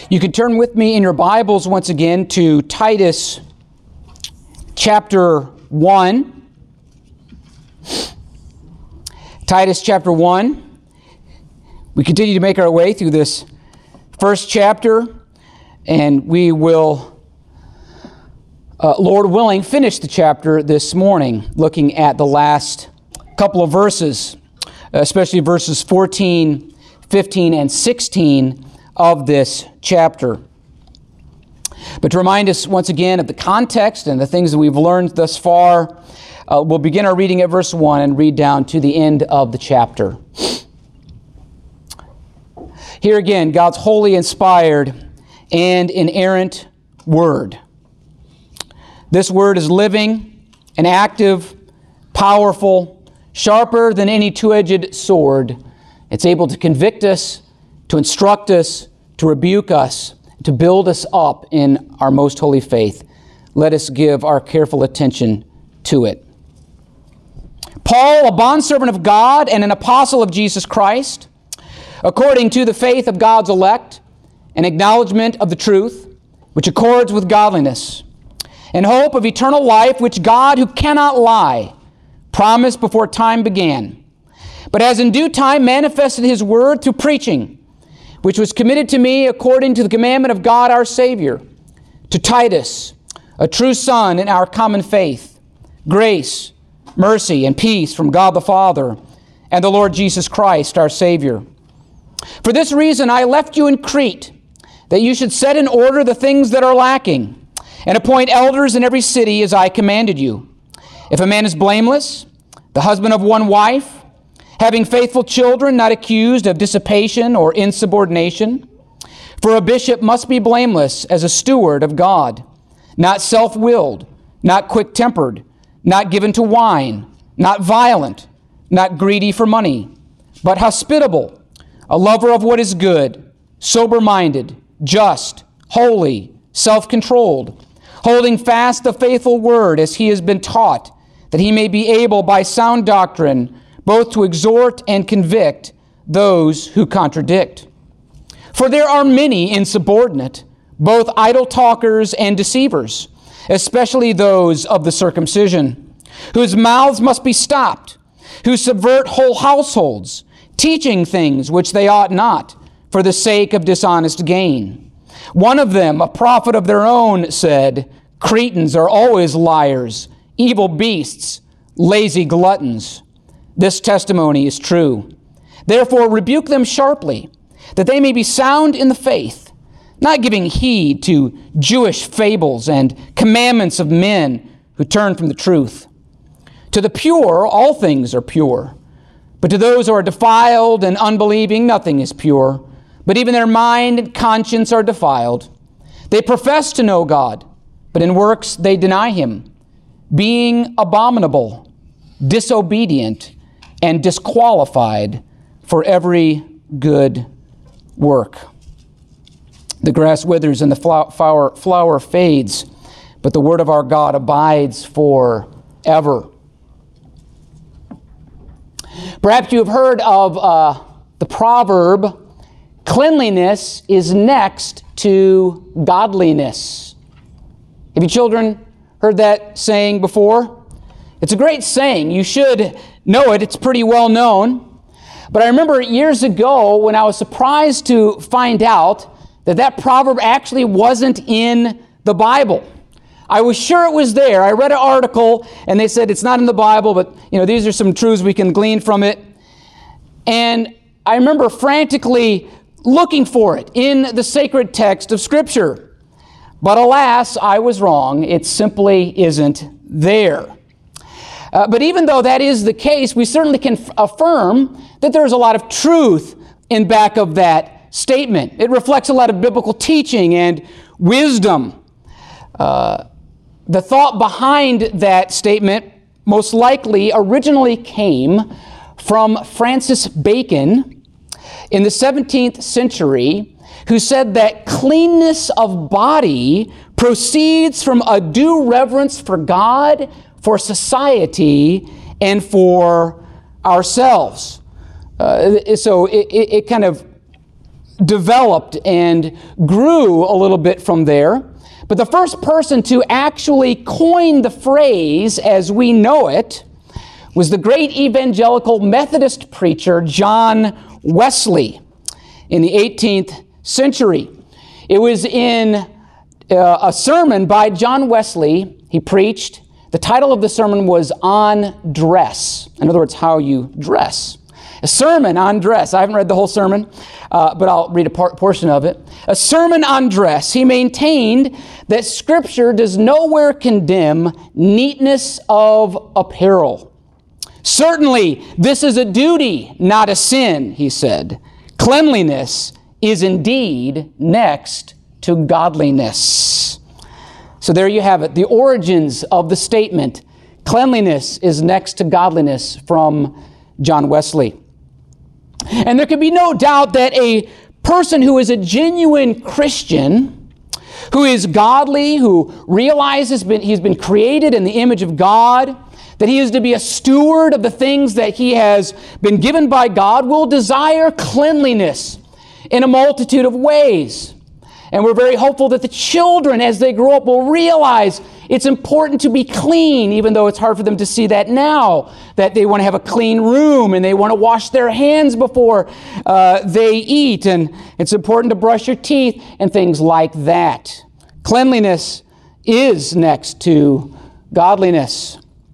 You can turn with me in your Bibles once again to Titus chapter 1. Titus chapter 1. We continue to make our way through this first chapter, and we will, Lord willing, finish the chapter this morning, looking at the last couple of verses, especially verses 14, 15, and 16 of this chapter. But to remind us once again of the context and the things that we've learned thus far, we'll begin our reading at verse 1 and read down to the end of the chapter. Here again, God's holy, inspired, and inerrant Word. This Word is living and active, powerful, sharper than any two-edged sword. It's able to convict us, to instruct us, to rebuke us, to build us up in our most holy faith. Let us give our careful attention to it. Paul, a bondservant of God and an apostle of Jesus Christ, according to the faith of God's elect, an acknowledgement of the truth, which accords with godliness, and hope of eternal life, which God, who cannot lie, promised before time began, but has in due time manifested His word through preaching, which was committed to me according to the commandment of God our Savior, to Titus, a true son in our common faith, grace, mercy, and peace from God the Father and the Lord Jesus Christ our Savior. For this reason I left you in Crete, that you should set in order the things that are lacking, and appoint elders in every city as I commanded you. If a man is blameless, the husband of one wife, having faithful children, not accused of dissipation or insubordination. For a bishop must be blameless as a steward of God, not self-willed, not quick-tempered, not given to wine, not violent, not greedy for money, but hospitable, a lover of what is good, sober-minded, just, holy, self-controlled, holding fast the faithful word as he has been taught, that he may be able by sound doctrine both to exhort and convict those who contradict. For there are many insubordinate, both idle talkers and deceivers, especially those of the circumcision, whose mouths must be stopped, who subvert whole households, teaching things which they ought not, for the sake of dishonest gain. One of them, a prophet of their own, said, Cretans are always liars, evil beasts, lazy gluttons. This testimony is true. Therefore rebuke them sharply, that they may be sound in the faith, not giving heed to Jewish fables and commandments of men who turn from the truth. To the pure, all things are pure. But to those who are defiled and unbelieving, nothing is pure. But even their mind and conscience are defiled. They profess to know God, but in works they deny Him, being abominable, disobedient, and disqualified for every good work. The grass withers and the flower fades, but the word of our God abides forever. Perhaps you have heard of the proverb, cleanliness is next to godliness. Have you children heard that saying before? It's a great saying. You should know it. It's pretty well known. But I remember years ago when I was surprised to find out that proverb actually wasn't in the Bible. I was sure it was there. I read an article and they said it's not in the Bible, but these are some truths we can glean from it. And I remember frantically looking for it in the sacred text of Scripture. But alas, I was wrong. It simply isn't there. But even though that is the case, we certainly can affirm that there's a lot of truth in back of that statement. It reflects a lot of biblical teaching and wisdom. The thought behind that statement most likely originally came from Francis Bacon in the 17th century, who said that cleanness of body proceeds from a due reverence for God, for society, and for ourselves. So it kind of developed and grew a little bit from there. But the first person to actually coin the phrase as we know it was the great evangelical Methodist preacher John Wesley in the 18th century. It was in a sermon by John Wesley he preached. The title of the sermon was On Dress. In other words, how you dress. A sermon on dress. I haven't read the whole sermon, but I'll read a portion of it. A sermon on dress. He maintained that Scripture does nowhere condemn neatness of apparel. Certainly, this is a duty, not a sin, he said. Cleanliness is indeed next to godliness. So there you have it, the origins of the statement, cleanliness is next to godliness, from John Wesley. And there can be no doubt that a person who is a genuine Christian, who is godly, who realizes he's been created in the image of God, that he is to be a steward of the things that he has been given by God, will desire cleanliness in a multitude of ways. And we're very hopeful that the children, as they grow up, will realize it's important to be clean, even though it's hard for them to see that now, that they want to have a clean room and they want to wash their hands before they eat, and it's important to brush your teeth and things like that. Cleanliness is next to godliness.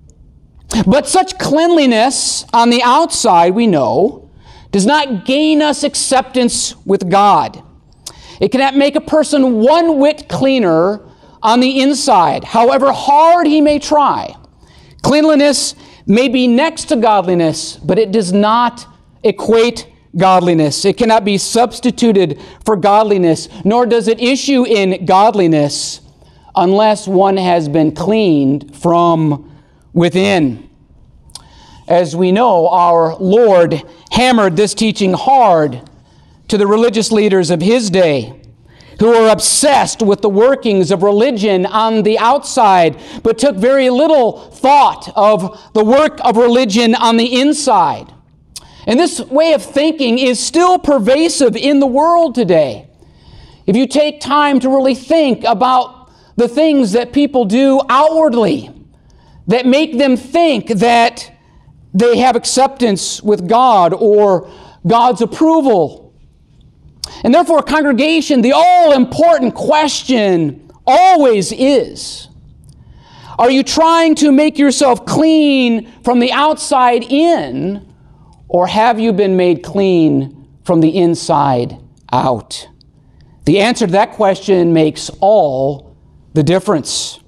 But such cleanliness on the outside, we know, does not gain us acceptance with God. It cannot make a person one whit cleaner on the inside, however hard he may try. Cleanliness may be next to godliness, but it does not equate godliness. It cannot be substituted for godliness, nor does it issue in godliness unless one has been cleaned from within. As we know, our Lord hammered this teaching hard to the religious leaders of his day, who were obsessed with the workings of religion on the outside, but took very little thought of the work of religion on the inside. And this way of thinking is still pervasive in the world today. If you take time to really think about the things that people do outwardly that make them think that they have acceptance with God or God's approval. And therefore, congregation, the all-important question always is, are you trying to make yourself clean from the outside in, or have you been made clean from the inside out? The answer to that question makes all the difference.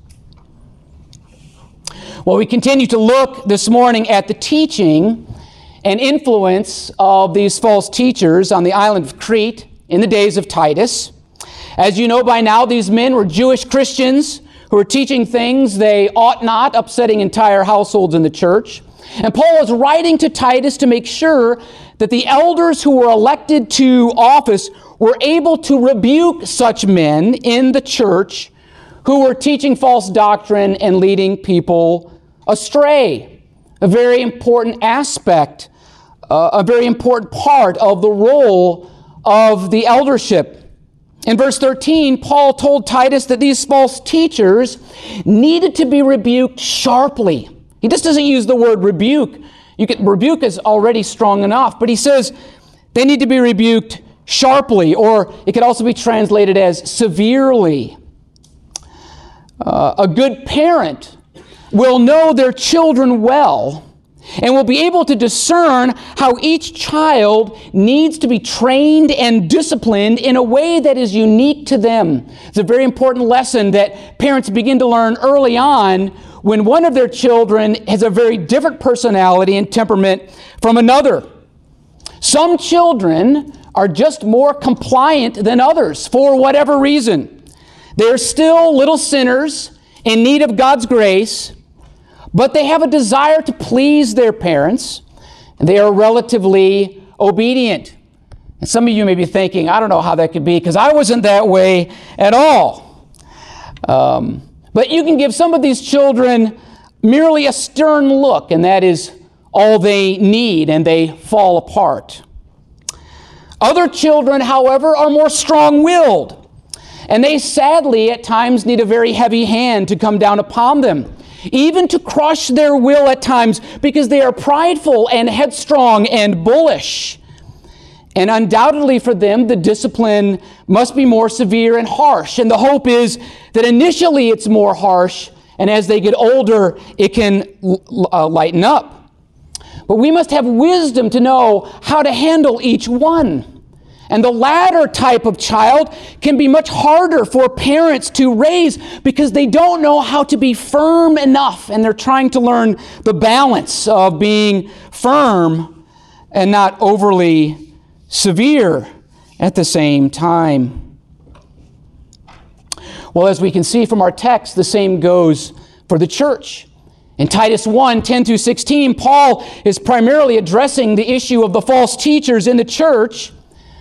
Well, we continue to look this morning at the teaching and influence of these false teachers on the island of Crete in the days of Titus. As you know by now, these men were Jewish Christians who were teaching things they ought not, upsetting entire households in the church. And Paul is writing to Titus to make sure that the elders who were elected to office were able to rebuke such men in the church who were teaching false doctrine and leading people astray. A very important aspect, a very important part of the role of the eldership. In verse 13, Paul told Titus that these false teachers needed to be rebuked sharply. He just doesn't use the word rebuke. Rebuke is already strong enough, but he says they need to be rebuked sharply, or it could also be translated as severely. A good parent will know their children well and will be able to discern how each child needs to be trained and disciplined in a way that is unique to them. It's a very important lesson that parents begin to learn early on when one of their children has a very different personality and temperament from another. Some children are just more compliant than others for whatever reason. They're still little sinners in need of God's grace, but they have a desire to please their parents, and they are relatively obedient. And some of you may be thinking, I don't know how that could be, because I wasn't that way at all. But you can give some of these children merely a stern look, and that is all they need, and they fall apart. Other children, however, are more strong-willed, and they sadly at times need a very heavy hand to come down upon them, even to crush their will at times, because they are prideful and headstrong and bullish. And undoubtedly for them, the discipline must be more severe and harsh. And the hope is that initially it's more harsh, and as they get older, it can lighten up. But we must have wisdom to know how to handle each one. And the latter type of child can be much harder for parents to raise because they don't know how to be firm enough, and they're trying to learn the balance of being firm and not overly severe at the same time. Well, as we can see from our text, the same goes for the church. In Titus 1, 10 through 16, Paul is primarily addressing the issue of the false teachers in the church.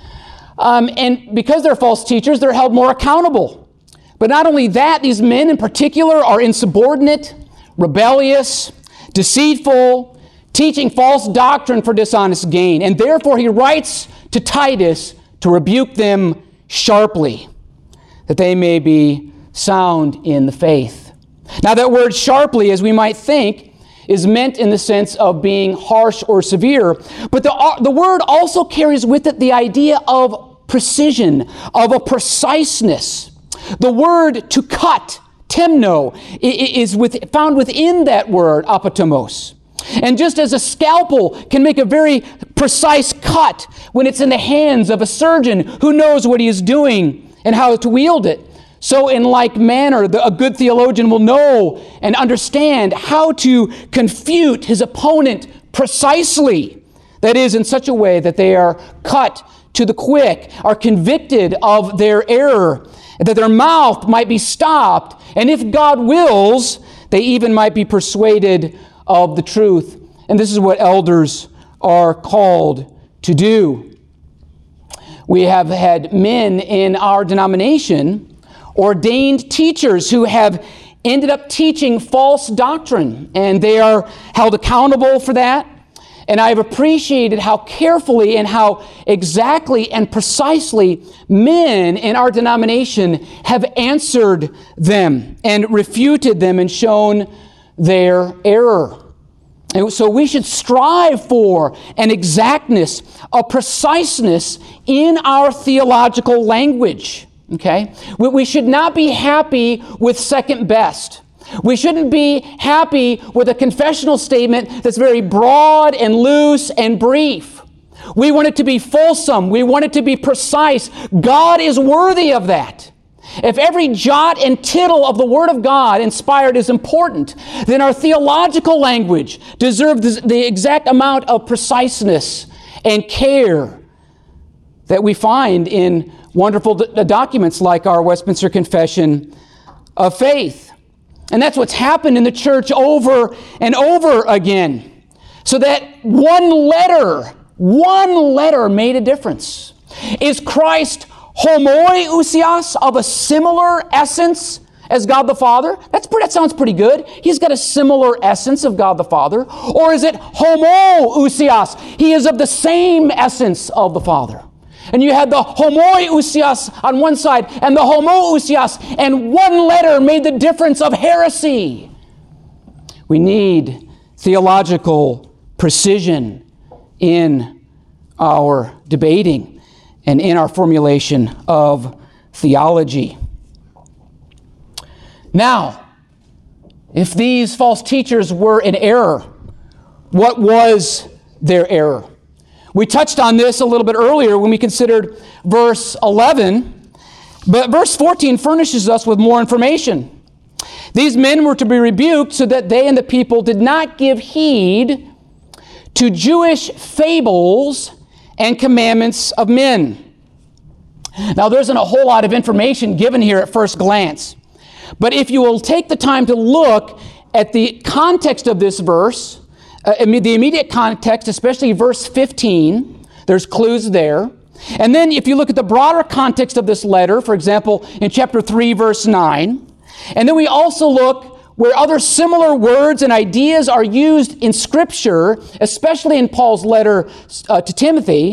And because they're false teachers, they're held more accountable. But not only that, these men in particular are insubordinate, rebellious, deceitful, teaching false doctrine for dishonest gain. And therefore he writes to Titus to rebuke them sharply, that they may be sound in the faith. Now that word sharply, as we might think, is meant in the sense of being harsh or severe, but the word also carries with it the idea of precision, of a preciseness. The word to cut, temno, is found within that word, apotomos. And just as a scalpel can make a very precise cut when it's in the hands of a surgeon who knows what he is doing and how to wield it, so in like manner, a good theologian will know and understand how to confute his opponent precisely. That is, in such a way that they are cut to the quick, are convicted of their error, that their mouth might be stopped, and if God wills, they even might be persuaded of the truth. And this is what elders are called to do. We have had men in our denomination, ordained teachers, who have ended up teaching false doctrine, and they are held accountable for that. And I've appreciated how carefully and how exactly and precisely men in our denomination have answered them and refuted them and shown their error. And so we should strive for an exactness, a preciseness in our theological language. Okay? We should not be happy with second best. We shouldn't be happy with a confessional statement that's very broad and loose and brief. We want it to be fulsome. We want it to be precise. God is worthy of that. If every jot and tittle of the Word of God inspired is important, then our theological language deserves the exact amount of preciseness and care that we find in wonderful documents like our Westminster Confession of Faith. And that's what's happened in the church over and over again. So that one letter made a difference. Is Christ homoousios, of a similar essence as God the Father? That sounds pretty good. He's got a similar essence of God the Father. Or is it homoousios? He is of the same essence of the Father. And you had the homoousios on one side and the homoousios, and one letter made the difference of heresy. We need theological precision in our debating and in our formulation of theology. Now, if these false teachers were in error, what was their error? We touched on this a little bit earlier when we considered verse 11, but verse 14 furnishes us with more information. These men were to be rebuked so that they and the people did not give heed to Jewish fables and commandments of men. Now, there isn't a whole lot of information given here at first glance, but if you will take the time to look at the context of this verse, the immediate context, especially verse 15, there's clues there. And then if you look at the broader context of this letter, for example, in chapter 3, verse 9, and then we also look where other similar words and ideas are used in Scripture, especially in Paul's letter to Timothy,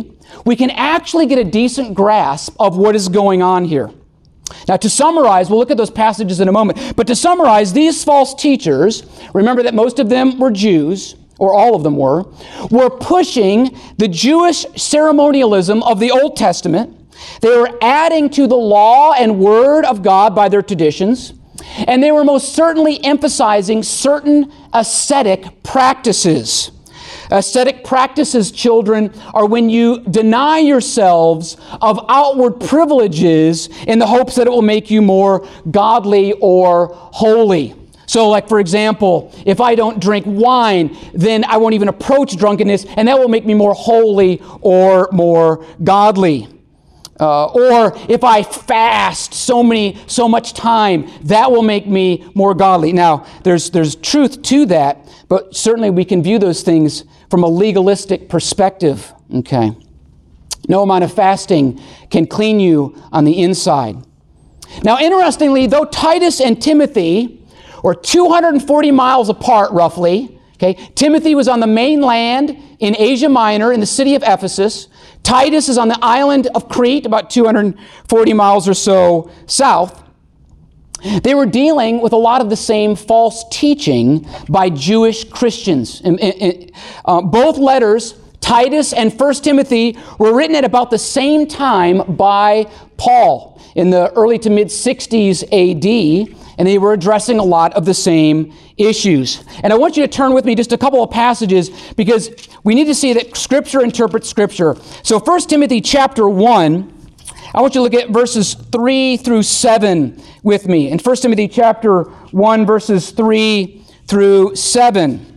we can actually get a decent grasp of what is going on here. Now, to summarize, we'll look at those passages in a moment, but to summarize, these false teachers, remember that most of them were Jews, or all of them were pushing the Jewish ceremonialism of the Old Testament. They were adding to the law and word of God by their traditions, and they were most certainly emphasizing certain ascetic practices. Ascetic practices, children, are when you deny yourselves of outward privileges in the hopes that it will make you more godly or holy. So, like, for example, if I don't drink wine, then I won't even approach drunkenness, and that will make me more holy or more godly. Or if I fast so much time, that will make me more godly. Now, there's truth to that, but certainly we can view those things from a legalistic perspective. Okay. No amount of fasting can clean you on the inside. Now, interestingly, though Titus and Timothy were 240 miles apart roughly, okay, Timothy was on the mainland in Asia Minor in the city of Ephesus. Titus is on the island of Crete, about 240 miles or so south. They were dealing with a lot of the same false teaching by Jewish Christians. Both letters, Titus and 1 Timothy, were written at about the same time by Paul in the early to mid-60s AD, and they were addressing a lot of the same issues. And I want you to turn with me just a couple of passages because we need to see that Scripture interprets Scripture. So 1 Timothy chapter 1, I want you to look at verses 3 through 7 with me. In 1 Timothy chapter 1, verses 3 through 7.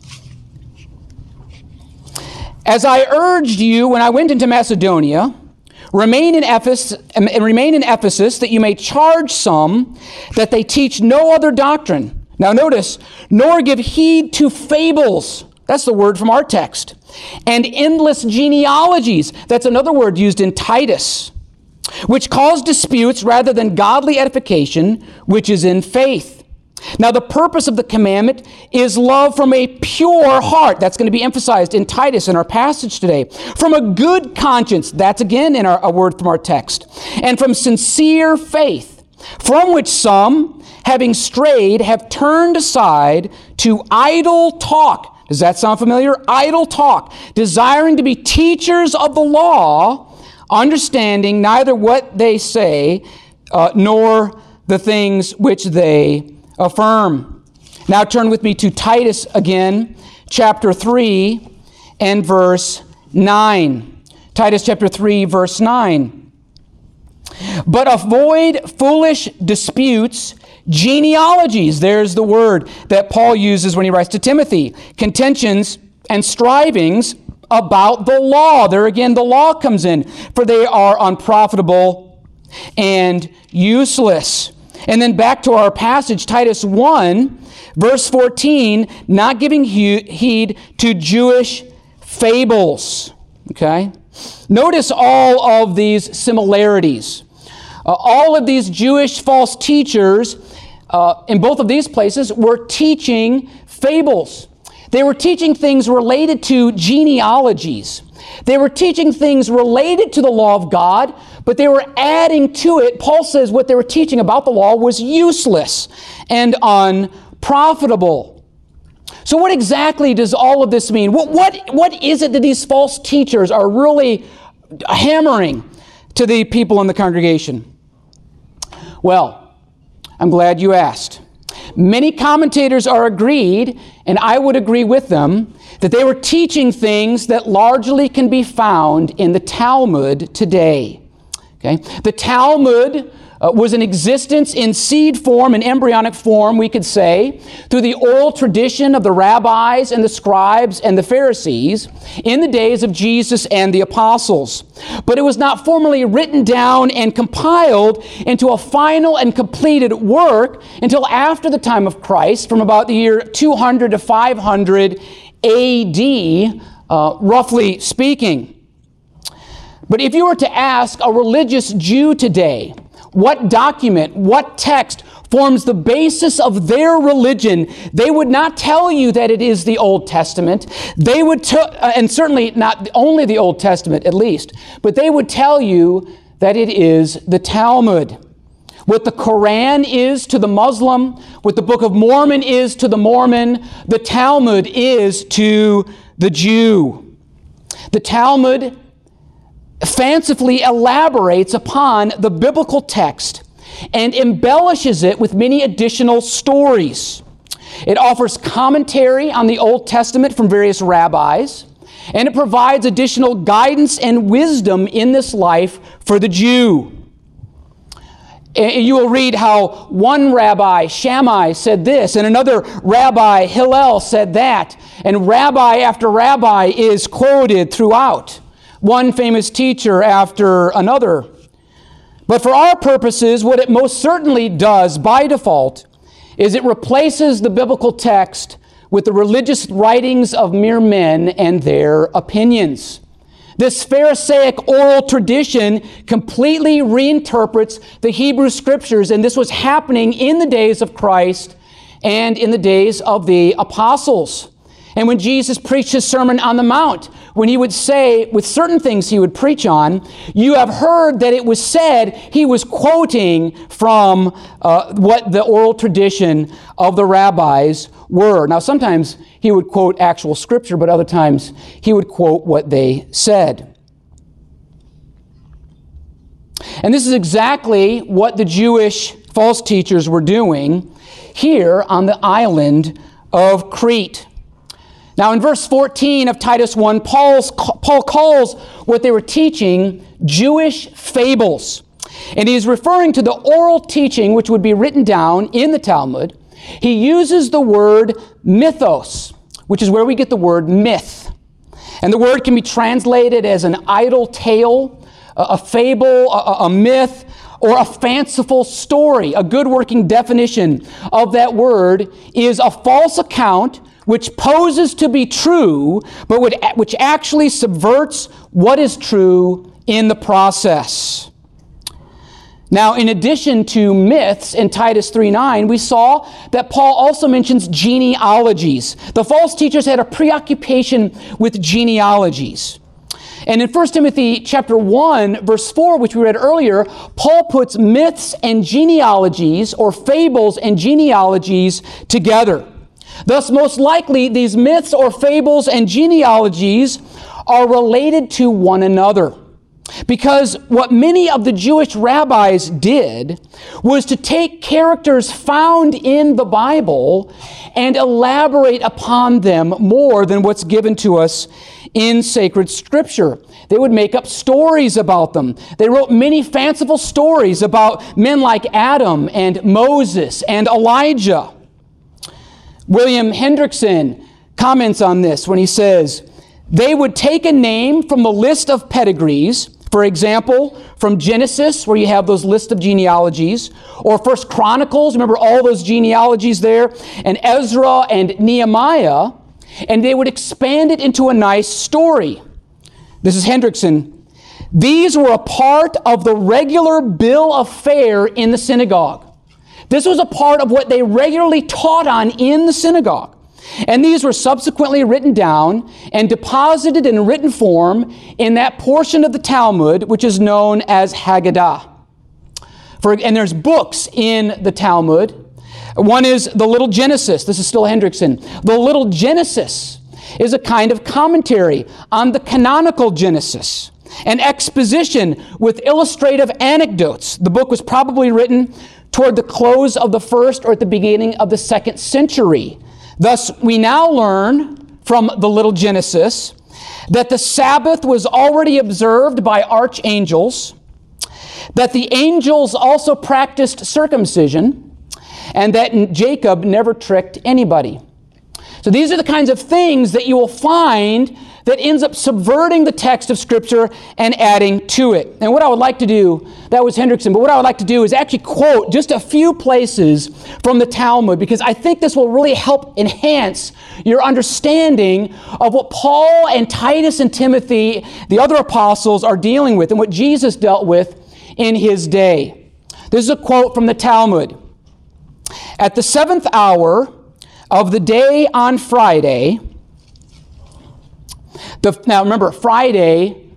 As I urged you when I went into Macedonia, remain in Ephesus, that you may charge some that they teach no other doctrine. Now notice, nor give heed to fables. That's the word from our text. And endless genealogies. That's another word used in Titus, which cause disputes rather than godly edification, which is in faith. Now, the purpose of the commandment is love from a pure heart. That's going to be emphasized in Titus in our passage today. From a good conscience. That's again in a word from our text. And from sincere faith, from which some, having strayed, have turned aside to idle talk. Does that sound familiar? Idle talk. Desiring to be teachers of the law, understanding neither what they say, nor the things which they affirm. Now turn with me to Titus again, chapter 3 and verse 9. Titus chapter 3, verse 9. But avoid foolish disputes, genealogies. There's the word that Paul uses when he writes to Timothy. Contentions and strivings about the law. There again, the law comes in. For they are unprofitable and useless. And then back to our passage, Titus 1, verse 14, not giving heed to Jewish fables. Okay? Notice all of these similarities. All of these Jewish false teachers in both of these places were teaching fables. They were teaching things related to genealogies. They were teaching things related to the law of God, but they were adding to it. Paul says what they were teaching about the law was useless and unprofitable. So what exactly does all of this mean? What is it that these false teachers are really hammering to the people in the congregation? Well, I'm glad you asked. Many commentators are agreed, and I would agree with them, that they were teaching things that largely can be found in the Talmud today. Okay? The Talmud was in existence in seed form, in embryonic form, we could say, through the oral tradition of the rabbis and the scribes and the Pharisees in the days of Jesus and the apostles. But it was not formally written down and compiled into a final and completed work until after the time of Christ, from about the year 200 to 500 AD, roughly speaking. But if you were to ask a religious Jew today, what document, what text forms the basis of their religion, they would not tell you that it is the Old Testament. They would, and certainly not only the Old Testament at least, but they would tell you that it is the Talmud. What the Quran is to the Muslim, what the Book of Mormon is to the Mormon, the Talmud is to the Jew. The Talmud fancifully elaborates upon the biblical text and embellishes it with many additional stories. It offers commentary on the Old Testament from various rabbis, and it provides additional guidance and wisdom in this life for the Jew. You will read how one rabbi, Shammai, said this, and another rabbi, Hillel, said that, and rabbi after rabbi is quoted throughout, one famous teacher after another. But for our purposes, what it most certainly does by default is it replaces the biblical text with the religious writings of mere men and their opinions. This Pharisaic oral tradition completely reinterprets the Hebrew Scriptures, and this was happening in the days of Christ and in the days of the apostles. And when Jesus preached his Sermon on the Mount, when he would say, with certain things he would preach on, you have heard that it was said, he was quoting from what the oral tradition of the rabbis were. Now, sometimes he would quote actual Scripture, but other times he would quote what they said. And this is exactly what the Jewish false teachers were doing here on the island of Crete. Now, in verse 14 of Titus 1, Paul calls what they were teaching Jewish fables. And he's referring to the oral teaching which would be written down in the Talmud. He uses the word mythos, which is where we get the word myth. And the word can be translated as an idle tale, a fable, a myth, or a fanciful story. A good working definition of that word is a false account which poses to be true, but which actually subverts what is true in the process. Now, in addition to myths in Titus 3:9, we saw that Paul also mentions genealogies. The false teachers had a preoccupation with genealogies. And in 1 Timothy chapter 1, verse 4, which we read earlier, Paul puts myths and genealogies, or fables and genealogies, together. Thus, most likely, these myths or fables and genealogies are related to one another. Because what many of the Jewish rabbis did was to take characters found in the Bible and elaborate upon them more than what's given to us in sacred Scripture. They would make up stories about them. They wrote many fanciful stories about men like Adam and Moses and Elijah. William Hendrickson comments on this when he says, they would take a name from the list of pedigrees, for example, from Genesis, where you have those lists of genealogies, or First Chronicles, remember all those genealogies there, and Ezra and Nehemiah, and they would expand it into a nice story. This is Hendrickson. These were a part of the regular bill of fare in the synagogue. This was a part of what they regularly taught on in the synagogue. And these were subsequently written down and deposited in written form in that portion of the Talmud which is known as Haggadah. And there's books in the Talmud. One is the Little Genesis. This is still Hendrickson. The Little Genesis is a kind of commentary on the canonical Genesis, an exposition with illustrative anecdotes. The book was probably written toward the close of the first or at the beginning of the second century. Thus, we now learn from the Little Genesis that the Sabbath was already observed by archangels, that the angels also practiced circumcision, and that Jacob never tricked anybody. So these are the kinds of things that you will find that ends up subverting the text of Scripture and adding to it. And what I would like to do, that was Hendrickson, but what I would like to do is actually quote just a few places from the Talmud, because I think this will really help enhance your understanding of what Paul and Titus and Timothy, the other apostles, are dealing with and what Jesus dealt with in his day. This is a quote from the Talmud. At the 7th hour of the day on Friday, now remember, Friday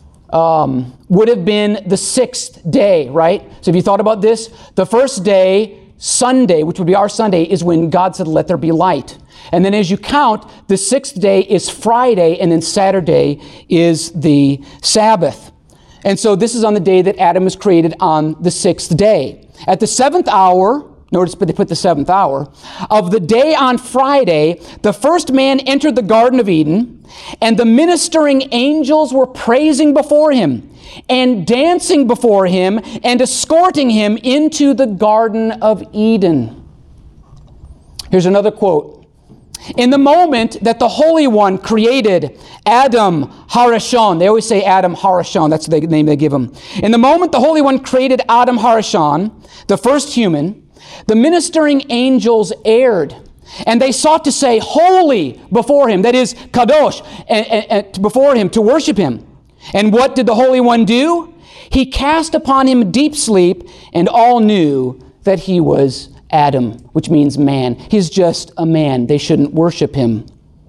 would have been the 6th day, right? So if you thought about this, the first day, Sunday, which would be our Sunday, is when God said, let there be light. And then as you count, the 6th day is Friday, and then Saturday is the Sabbath. And so this is on the day that Adam was created on the 6th day. At the 7th hour, notice but they put the 7th hour, of the day on Friday, the first man entered the Garden of Eden, and the ministering angels were praising before him, and dancing before him, and escorting him into the Garden of Eden. Here's another quote. In the moment that the Holy One created Adam Harishon, they always say Adam Harishon, that's the name they give him. In the moment the Holy One created Adam Harishon, the first human, the ministering angels erred, and they sought to say holy before him, that is, kadosh, and before him, to worship him. And what did the Holy One do? He cast upon him deep sleep, and all knew that he was Adam, which means man. He's just a man. They shouldn't worship him.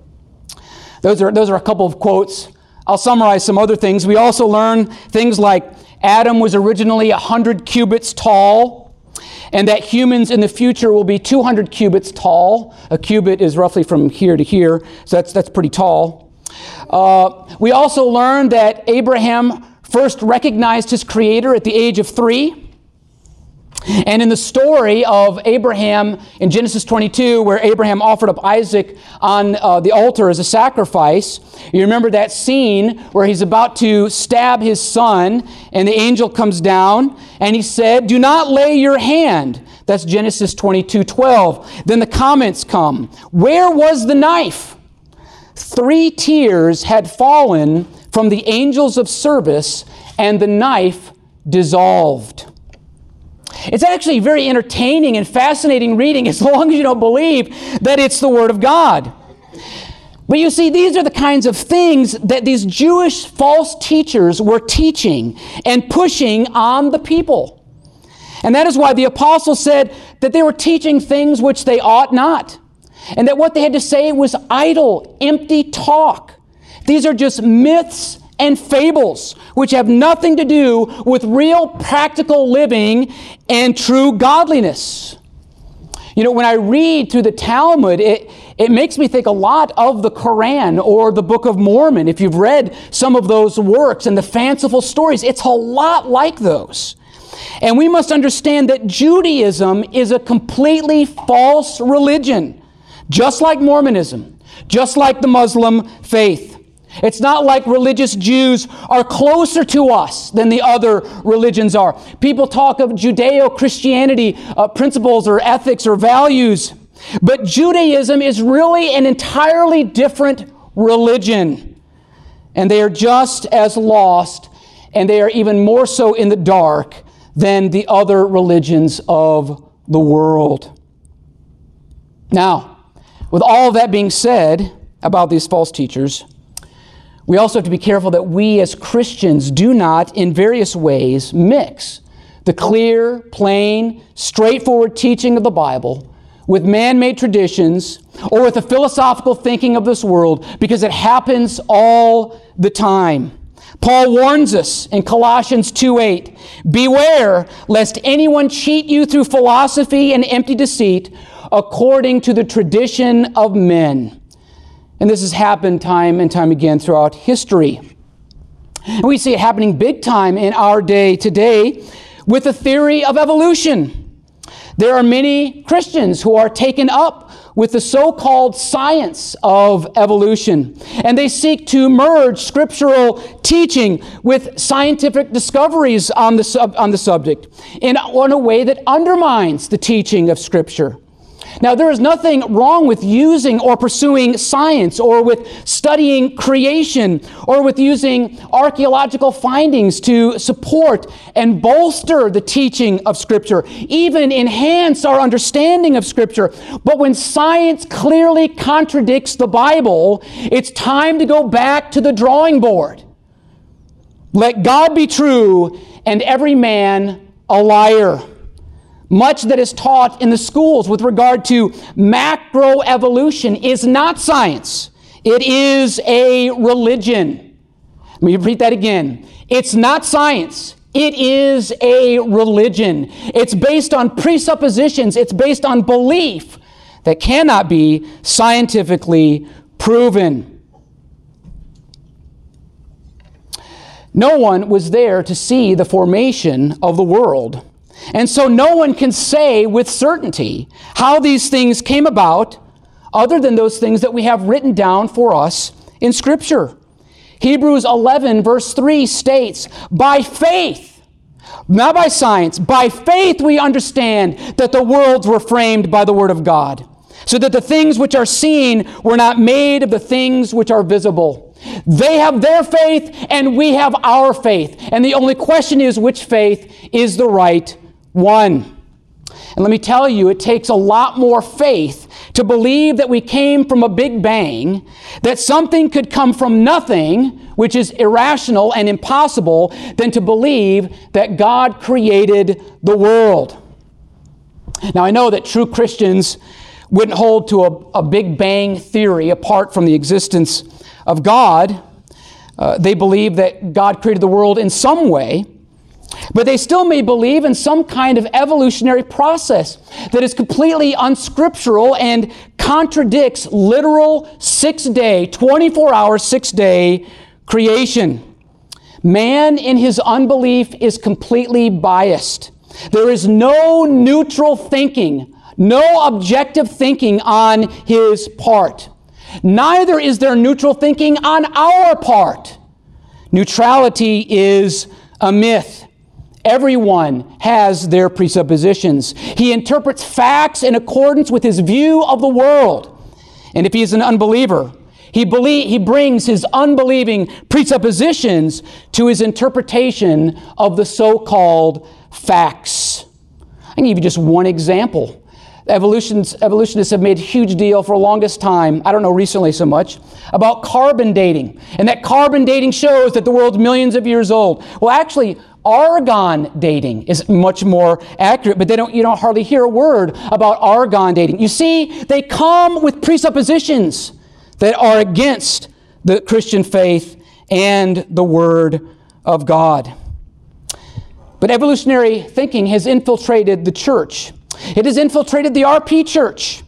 Those are a couple of quotes. I'll summarize some other things. We also learn things like Adam was originally 100 cubits tall, and that humans in the future will be 200 cubits tall. A cubit is roughly from here to here, so that's pretty tall. We also learn that Abraham first recognized his Creator at the age of 3. And in the story of Abraham in Genesis 22, where Abraham offered up Isaac on the altar as a sacrifice, you remember that scene where he's about to stab his son, and the angel comes down, and he said, "Do not lay your hand." That's Genesis 22:12. Then the comments come. Where was the knife? 3 tears had fallen from the angels of service, and the knife dissolved. It's actually very entertaining and fascinating reading as long as you don't believe that it's the Word of God. But you see, these are the kinds of things that these Jewish false teachers were teaching and pushing on the people. And that is why the apostles said that they were teaching things which they ought not, and that what they had to say was idle, empty talk. These are just myths and fables, which have nothing to do with real practical living and true godliness. You know, when I read through the Talmud, it makes me think a lot of the Quran or the Book of Mormon. If you've read some of those works and the fanciful stories, it's a lot like those. And we must understand that Judaism is a completely false religion, just like Mormonism, just like the Muslim faith. It's not like religious Jews are closer to us than the other religions are. People talk of Judeo-Christianity principles or ethics or values, but Judaism is really an entirely different religion. And they are just as lost, and they are even more so in the dark than the other religions of the world. Now, with all of that being said about these false teachers, we also have to be careful that we as Christians do not, in various ways, mix the clear, plain, straightforward teaching of the Bible with man-made traditions or with the philosophical thinking of this world, because it happens all the time. Paul warns us in Colossians 2:8, "Beware lest anyone cheat you through philosophy and empty deceit, according to the tradition of men." And this has happened time and time again throughout history. And we see it happening big time in our day today with the theory of evolution. There are many Christians who are taken up with the so-called science of evolution, and they seek to merge scriptural teaching with scientific discoveries on the subject in a way that undermines the teaching of Scripture. Now, there is nothing wrong with using or pursuing science, or with studying creation, or with using archaeological findings to support and bolster the teaching of Scripture, even enhance our understanding of Scripture. But when science clearly contradicts the Bible, it's time to go back to the drawing board. Let God be true and every man a liar. Much that is taught in the schools with regard to macroevolution is not science. It is a religion. Let me repeat that again. It's not science. It is a religion. It's based on presuppositions. It's based on belief that cannot be scientifically proven. No one was there to see the formation of the world. And so no one can say with certainty how these things came about other than those things that we have written down for us in Scripture. Hebrews 11 verse 3 states, by faith, not by science, by faith we understand that the worlds were framed by the Word of God, so that the things which are seen were not made of the things which are visible. They have their faith and we have our faith. And the only question is which faith is the right one. And let me tell you, it takes a lot more faith to believe that we came from a big bang, that something could come from nothing, which is irrational and impossible, than to believe that God created the world. Now, I know that true Christians wouldn't hold to a Big Bang theory apart from the existence of God. They believe that God created the world in some way, but they still may believe in some kind of evolutionary process that is completely unscriptural and contradicts literal 6-day, 24-hour, 6-day creation. Man in his unbelief is completely biased. There is no neutral thinking, no objective thinking on his part. Neither is there neutral thinking on our part. Neutrality is a myth. Everyone has their presuppositions. He interprets facts in accordance with his view of the world. And if he is an unbeliever, he brings his unbelieving presuppositions to his interpretation of the so-called facts. I can give you just one example. Evolutionists have made a huge deal for the longest time, I don't know recently so much, about carbon dating. And that carbon dating shows that the world's millions of years old. Well, actually, argon dating is much more accurate, but you don't hardly hear a word about argon dating. You see, they come with presuppositions that are against the Christian faith and the Word of God. But evolutionary thinking has infiltrated the church. It has infiltrated the RP Church.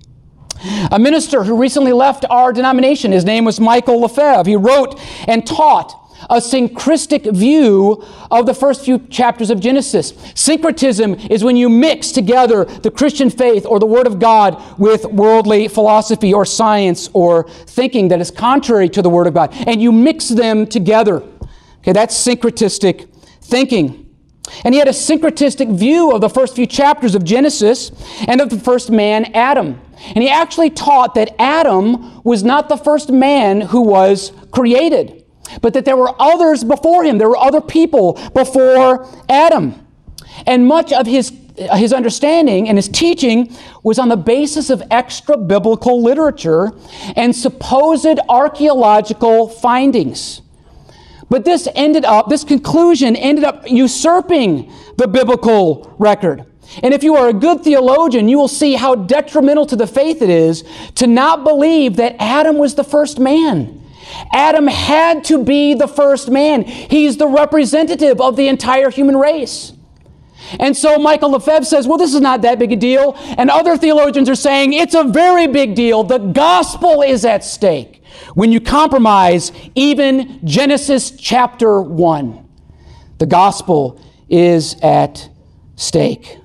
A minister who recently left our denomination, his name was Michael Lefebvre. He wrote and taught a syncretic view of the first few chapters of Genesis. Syncretism is when you mix together the Christian faith or the Word of God with worldly philosophy or science or thinking that is contrary to the Word of God. And you mix them together. Okay, that's syncretistic thinking. And he had a syncretistic view of the first few chapters of Genesis and of the first man, Adam. And he actually taught that Adam was not the first man who was created, but that there were others before him. There were other people before Adam. And much of his understanding and his teaching was on the basis of extra-biblical literature and supposed archaeological findings. But this conclusion ended up usurping the biblical record. And if you are a good theologian, you will see how detrimental to the faith it is to not believe that Adam was the first man. Adam had to be the first man. He's the representative of the entire human race. And so Michael Lefebvre says, well, this is not that big a deal. And other theologians are saying, it's a very big deal. The gospel is at stake. When you compromise even Genesis chapter 1, the gospel is at stake.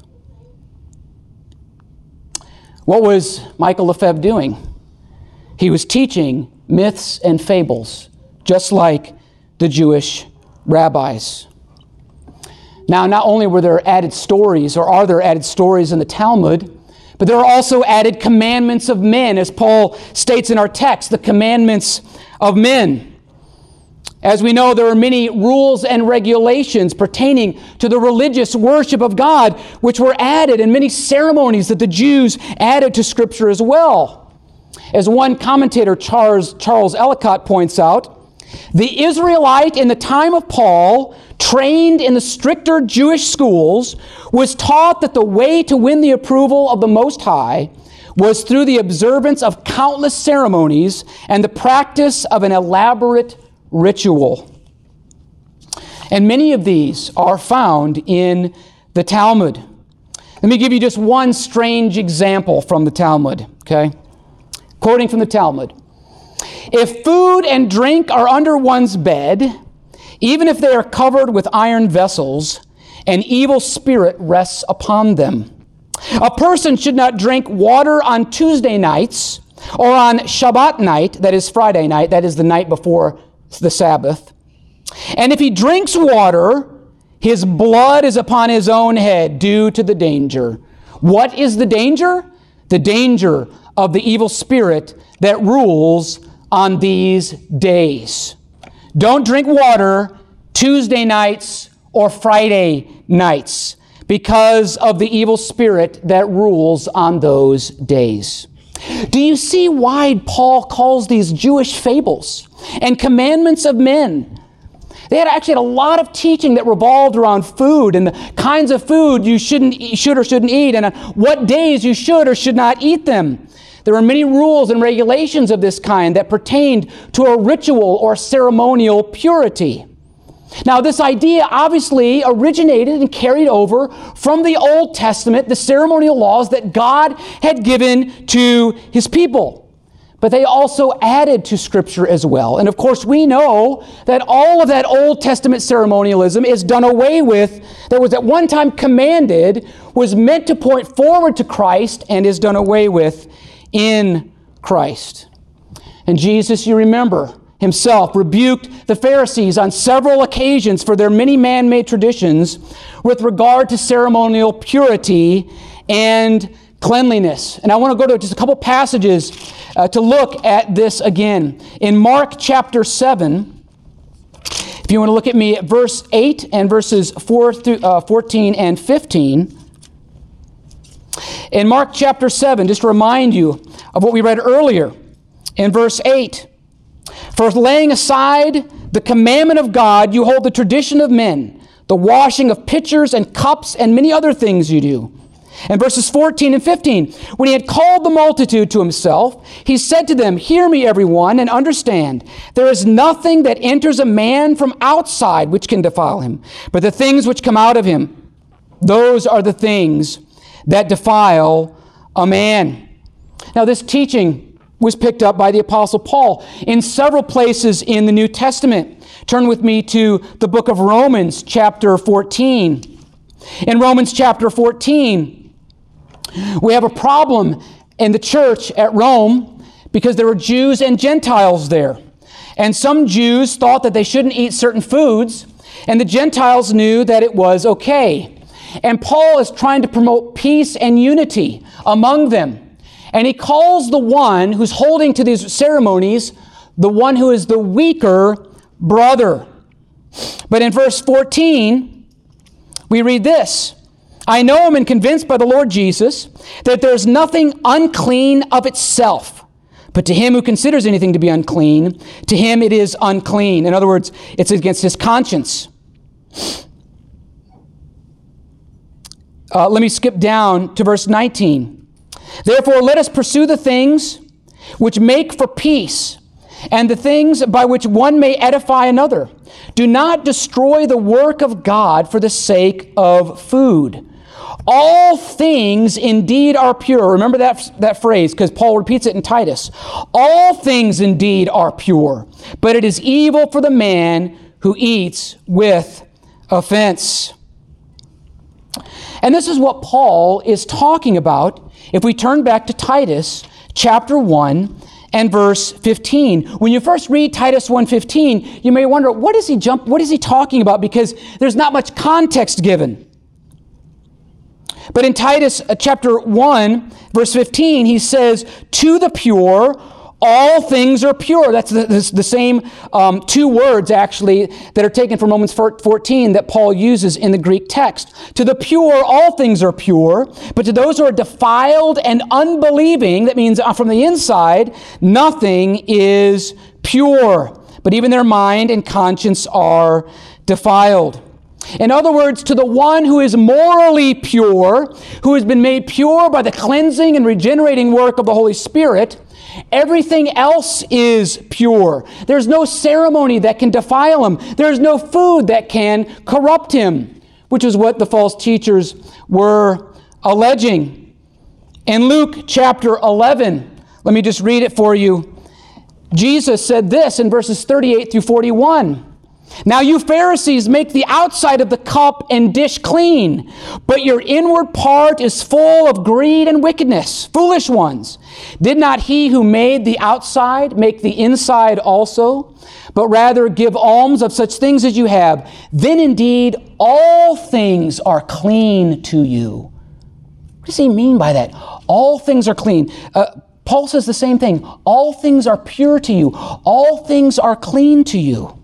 What was Michael Lefebvre doing? He was teaching myths and fables, just like the Jewish rabbis. Now, not only were there added stories, or are there added stories in the Talmud, but there are also added commandments of men, as Paul states in our text, the commandments of men. As we know, there are many rules and regulations pertaining to the religious worship of God, which were added, and many ceremonies that the Jews added to Scripture as well. As one commentator, Charles Ellicott, points out, The Israelite in the time of Paul, trained in the stricter Jewish schools, was taught that the way to win the approval of the Most High was through the observance of countless ceremonies and the practice of an elaborate ritual. And many of these are found in the Talmud. Let me give you just one strange example from the Talmud, okay? Quoting from the Talmud. If food and drink are under one's bed, even if they are covered with iron vessels, an evil spirit rests upon them. A person should not drink water on Tuesday nights or on Shabbat night, that is Friday night, that is the night before the Sabbath. And if he drinks water, his blood is upon his own head due to the danger. What is the danger? The danger of the evil spirit that rules on these days. Don't drink water Tuesday nights or Friday nights because of the evil spirit that rules on those days. Do you see why Paul calls these Jewish fables and commandments of men? They had a lot of teaching that revolved around food and the kinds of food you should or shouldn't eat, and on what days you should or should not eat them. There were many rules and regulations of this kind that pertained to a ritual or ceremonial purity. Now, this idea obviously originated and carried over from the Old Testament, the ceremonial laws that God had given to His people. But they also added to Scripture as well. And of course, we know that all of that Old Testament ceremonialism is done away with, that was at one time commanded, was meant to point forward to Christ, and is done away with in Christ. And Jesus, you remember, Himself rebuked the Pharisees on several occasions for their many man-made traditions with regard to ceremonial purity and cleanliness. And I want to go to just a couple passages to look at this again. In Mark chapter 7, if you want to look at me at verse 8 and verses 14 and 15. In Mark chapter 7, just to remind you of what we read earlier, in verse 8, for laying aside the commandment of God, you hold the tradition of men, the washing of pitchers and cups, and many other things you do. And verses 14 and 15, when he had called the multitude to himself, he said to them, hear me, everyone, and understand. There is nothing that enters a man from outside which can defile him, but the things which come out of him, those are the things that defile a man. Now, this teaching was picked up by the Apostle Paul in several places in the New Testament. Turn with me to the book of Romans, chapter 14. In Romans chapter 14, we have a problem in the church at Rome because there were Jews and Gentiles there. And some Jews thought that they shouldn't eat certain foods, and the Gentiles knew that it was okay. And Paul is trying to promote peace and unity among them. And he calls the one who's holding to these ceremonies the one who is the weaker brother. But in verse 14, we read this, I know am and convinced by the Lord Jesus that there's nothing unclean of itself, but to him who considers anything to be unclean, to him it is unclean. In other words, it's against his conscience. Let me skip down to verse 19. Therefore, let us pursue the things which make for peace, and the things by which one may edify another. Do not destroy the work of God for the sake of food. All things indeed are pure. Remember that phrase, because Paul repeats it in Titus. All things indeed are pure, but it is evil for the man who eats with offense. And this is what Paul is talking about if we turn back to Titus chapter 1 and verse 15. When you first read Titus 1:15, you may wonder, what is he talking about? Because there's not much context given. But in Titus chapter 1, verse 15, he says, to the pure, all things are pure. That's the same two words, actually, that are taken from Romans 14 that Paul uses in the Greek text. To the pure, all things are pure, but to those who are defiled and unbelieving, that means from the inside, nothing is pure. but even their mind and conscience are defiled. In other words, to the one who is morally pure, who has been made pure by the cleansing and regenerating work of the Holy Spirit, everything else is pure. There's no ceremony that can defile him. There's no food that can corrupt him, which is what the false teachers were alleging. In Luke chapter 11, let me just read it for you. Jesus said this in verses 38 through 41. Now you Pharisees make the outside of the cup and dish clean, but your inward part is full of greed and wickedness. Foolish ones, did not he who made the outside make the inside also? But rather give alms of such things as you have. Then indeed all things are clean to you. What does he mean by that? All things are clean. Paul says the same thing. All things are pure to you. All things are clean to you.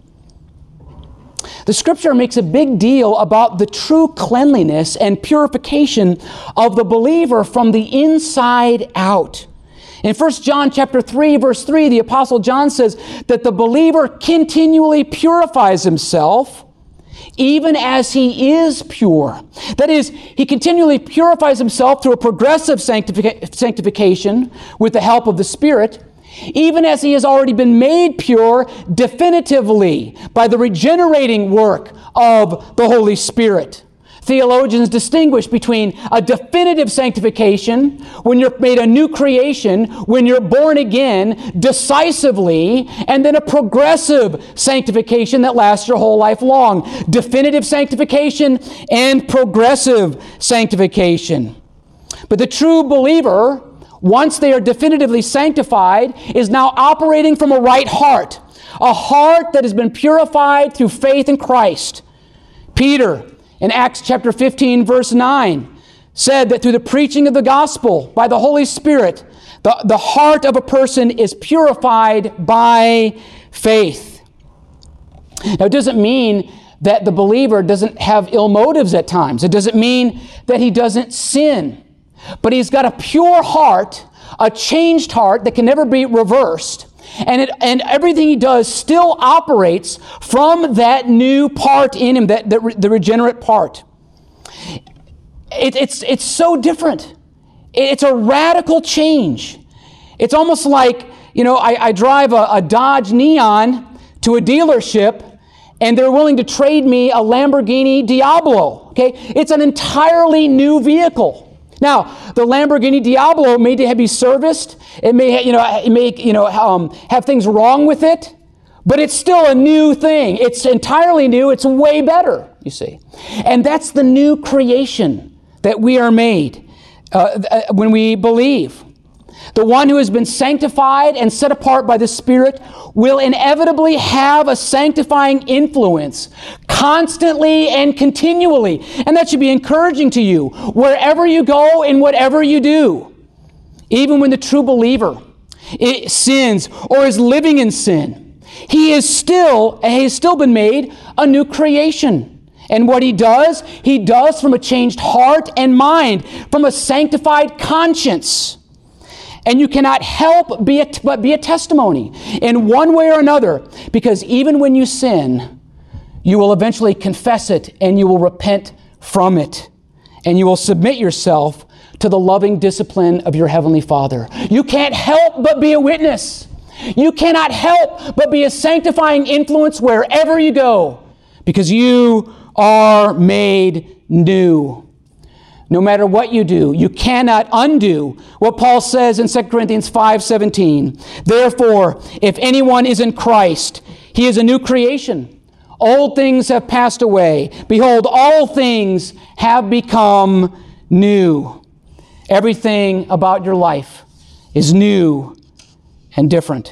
The Scripture makes a big deal about the true cleanliness and purification of the believer from the inside out. In 1 John chapter 3, verse 3, the Apostle John says that the believer continually purifies himself even as he is pure. That is, he continually purifies himself through a progressive sanctification with the help of the Spirit, even as he has already been made pure definitively by the regenerating work of the Holy Spirit. Theologians distinguish between a definitive sanctification, when you're made a new creation, when you're born again decisively, and then a progressive sanctification that lasts your whole life long. Definitive sanctification and progressive sanctification. But the true believer, once they are definitively sanctified, is now operating from a right heart, a heart that has been purified through faith in Christ. Peter, in Acts chapter 15, verse 9, said that through the preaching of the gospel by the Holy Spirit, the heart of a person is purified by faith. Now, it doesn't mean that the believer doesn't have ill motives at times. It doesn't mean that he doesn't sin. But he's got a pure heart, a changed heart that can never be reversed. And everything he does still operates from that new part in him, the regenerate part. It's so different. It's a radical change. It's almost like, I drive a Dodge Neon to a dealership, and they're willing to trade me a Lamborghini Diablo. Okay, it's an entirely new vehicle. Now, the Lamborghini Diablo may be serviced. It may, have things wrong with it, but it's still a new thing. It's entirely new. It's way better, you see. And that's the new creation that we are made when we believe. The one who has been sanctified and set apart by the Spirit will inevitably have a sanctifying influence constantly and continually. And that should be encouraging to you wherever you go and whatever you do. Even when the true believer sins or is living in sin, he has still been made a new creation. And what he does from a changed heart and mind, from a sanctified conscience. And you cannot help but be a testimony in one way or another, because even when you sin, you will eventually confess it and you will repent from it. And you will submit yourself to the loving discipline of your Heavenly Father. You can't help but be a witness. You cannot help but be a sanctifying influence wherever you go, because you are made new. No matter what you do, you cannot undo what Paul says in 2 Corinthians 5:17. Therefore, if anyone is in Christ, he is a new creation. Old things have passed away. Behold, all things have become new. Everything about your life is new and different.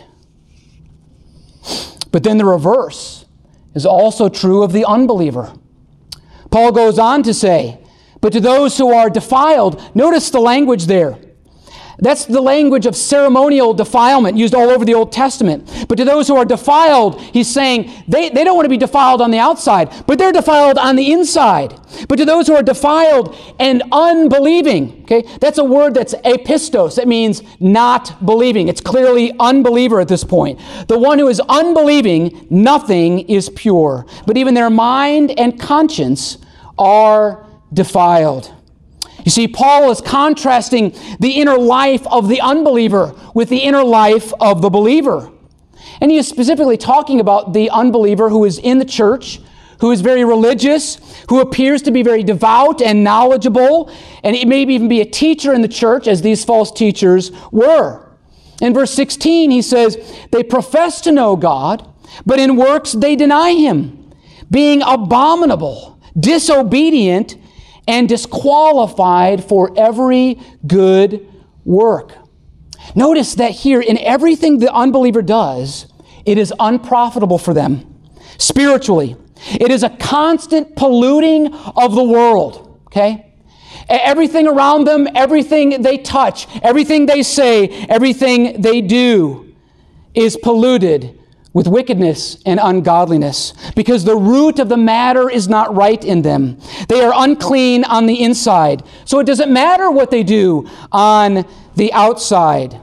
But then the reverse is also true of the unbeliever. Paul goes on to say, but to those who are defiled, notice the language there. That's the language of ceremonial defilement used all over the Old Testament. But to those who are defiled, he's saying they don't want to be defiled on the outside, but they're defiled on the inside. But to those who are defiled and unbelieving, okay, that's a word that's apistos. That means not believing. It's clearly unbeliever at this point. The one who is unbelieving, nothing is pure. But even their mind and conscience are defiled. You see, Paul is contrasting the inner life of the unbeliever with the inner life of the believer. And he is specifically talking about the unbeliever who is in the church, who is very religious, who appears to be very devout and knowledgeable, and it may even be a teacher in the church, as these false teachers were. In verse 16, he says, they profess to know God, but in works they deny Him, being abominable, disobedient, and disqualified for every good work. Notice that here, in everything the unbeliever does, it is unprofitable for them spiritually. It is a constant polluting of the world, okay? Everything around them, everything they touch, everything they say, everything they do is polluted with wickedness and ungodliness, because the root of the matter is not right in them. They are unclean on the inside. So it doesn't matter what they do on the outside.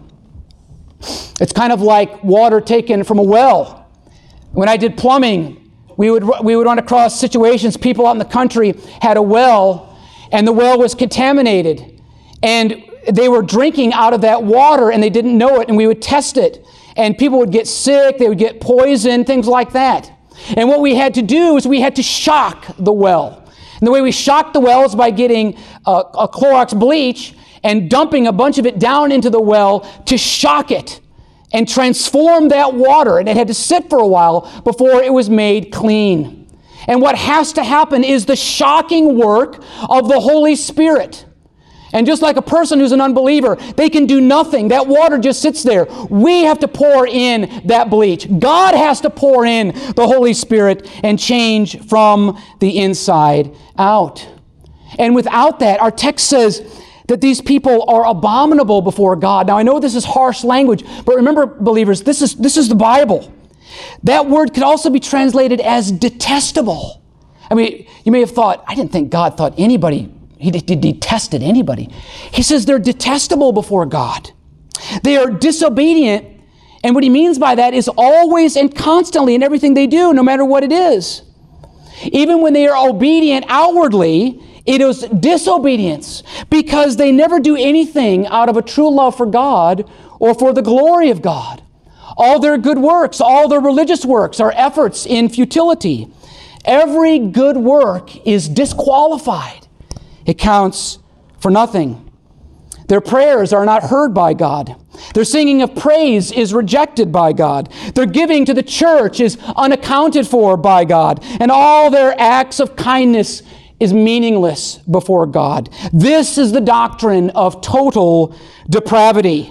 It's kind of like water taken from a well. When I did plumbing, we would run across situations. People out in the country had a well, and the well was contaminated. And they were drinking out of that water, and they didn't know it, and we would test it. And people would get sick, they would get poisoned, things like that. And what we had to do is we had to shock the well. And the way we shocked the well is by getting a Clorox bleach and dumping a bunch of it down into the well to shock it and transform that water. And it had to sit for a while before it was made clean. And what has to happen is the shocking work of the Holy Spirit. And just like a person who's an unbeliever, they can do nothing. That water just sits there. We have to pour in that bleach. God has to pour in the Holy Spirit and change from the inside out. And without that, our text says that these people are abominable before God. Now, I know this is harsh language, but remember, believers, this is the Bible. That word could also be translated as detestable. I mean, you may have thought, I didn't think God thought He detested anybody. He says they're detestable before God. They are disobedient, and what he means by that is always and constantly in everything they do, no matter what it is. Even when they are obedient outwardly, it is disobedience because they never do anything out of a true love for God or for the glory of God. All their good works, all their religious works are efforts in futility. Every good work is disqualified. It counts for nothing. Their prayers are not heard by God. Their singing of praise is rejected by God. Their giving to the church is unaccounted for by God. And all their acts of kindness is meaningless before God. This is the doctrine of total depravity.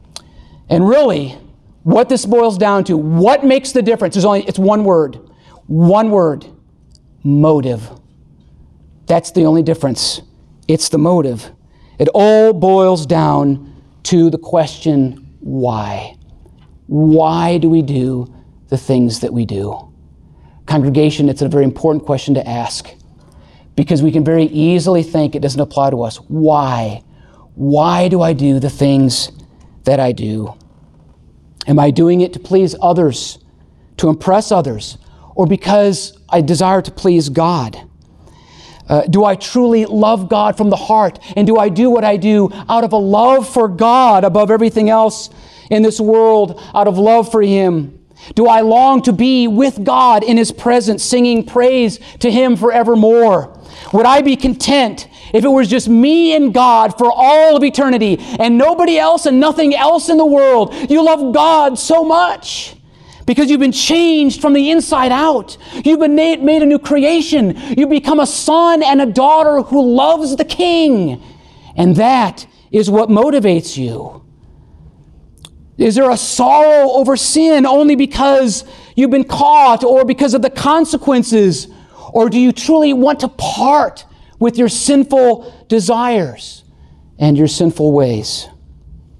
And really, what this boils down to, what makes the difference, it's one word. One word. Motive. That's the only difference. It's the motive. It all boils down to the question, why? Why do we do the things that we do? Congregation, it's a very important question to ask because we can very easily think it doesn't apply to us. Why? Why do I do the things that I do? Am I doing it to please others, to impress others, or because I desire to please God? Do I truly love God from the heart? And do I do what I do out of a love for God above everything else in this world, out of love for Him? Do I long to be with God in His presence, singing praise to Him forevermore? Would I be content if it was just me and God for all of eternity and nobody else and nothing else in the world? You love God so much because you've been changed from the inside out. You've been made a new creation. You become a son and a daughter who loves the King. And that is what motivates you. Is there a sorrow over sin only because you've been caught or because of the consequences? Or do you truly want to part with your sinful desires and your sinful ways?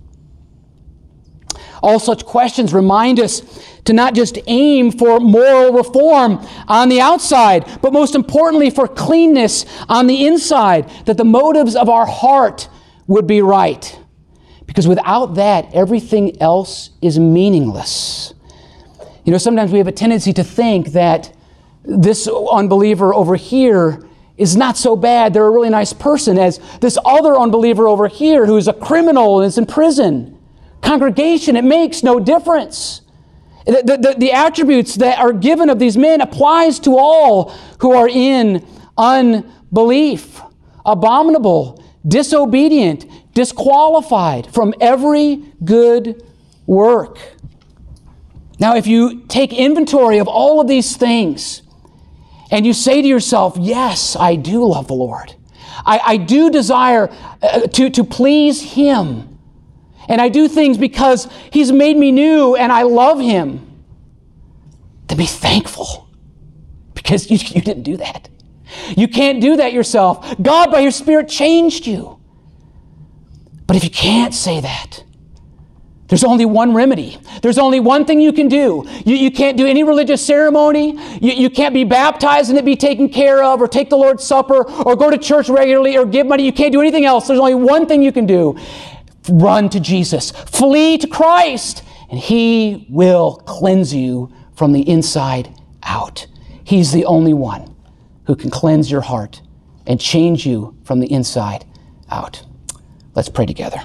All such questions remind us to not just aim for moral reform on the outside, but most importantly for cleanness on the inside, that the motives of our heart would be right. Because without that, everything else is meaningless. You know, sometimes we have a tendency to think that this unbeliever over here is not so bad, they're a really nice person, as this other unbeliever over here who's a criminal and is in prison. Congregation, it makes no difference. The attributes that are given of these men applies to all who are in unbelief, abominable, disobedient, disqualified from every good work. Now, if you take inventory of all of these things and you say to yourself, yes, I do love the Lord. I do desire to please Him. And I do things because He's made me new and I love Him. To be thankful, because you didn't do that. You can't do that yourself. God, by His Spirit, changed you. But if you can't say that, there's only one remedy. There's only one thing you can do. You can't do any religious ceremony. You can't be baptized and it be taken care of, or take the Lord's Supper, or go to church regularly, or give money. You can't do anything else. There's only one thing you can do. Run to Jesus. Flee to Christ, and He will cleanse you from the inside out. He's the only one who can cleanse your heart and change you from the inside out. Let's pray together.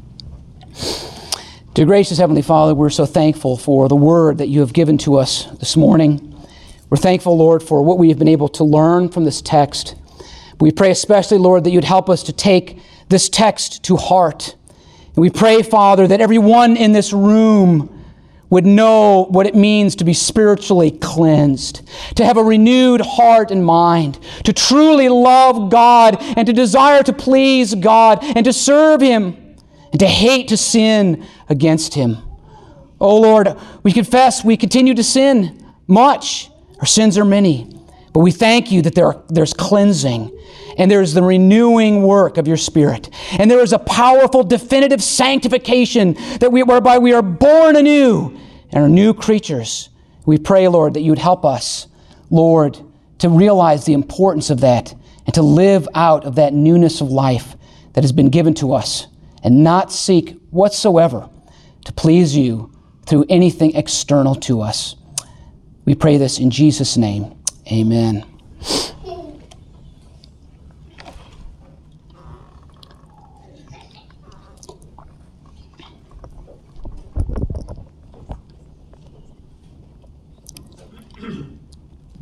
Dear gracious Heavenly Father, we're so thankful for the word that you have given to us this morning. We're thankful, Lord, for what we have been able to learn from this text. We pray especially, Lord, that you'd help us to take this text to heart. And we pray, Father, that everyone in this room would know what it means to be spiritually cleansed, to have a renewed heart and mind, to truly love God and to desire to please God and to serve Him and to hate to sin against Him. Oh Lord, we confess we continue to sin much. Our sins are many. But we thank you that there's cleansing, and there's the renewing work of your Spirit. And there is a powerful, definitive sanctification whereby we are born anew and are new creatures. We pray, Lord, that you would help us, Lord, to realize the importance of that and to live out of that newness of life that has been given to us, and not seek whatsoever to please you through anything external to us. We pray this in Jesus' name. Amen.